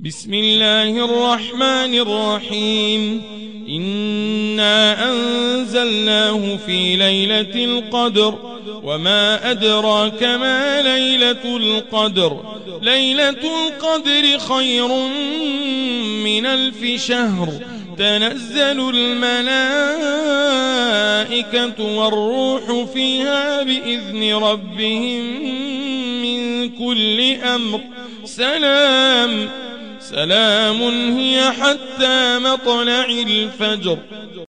بسم الله الرحمن الرحيم. إنا أنزلناه في ليلة القدر وما أدراك ما ليلة القدر. ليلة القدر خير من 1000 شهر. تنزل الملائكة والروح فيها بإذن ربهم من كل أمر. سلام هي حتى مطلع الفجر.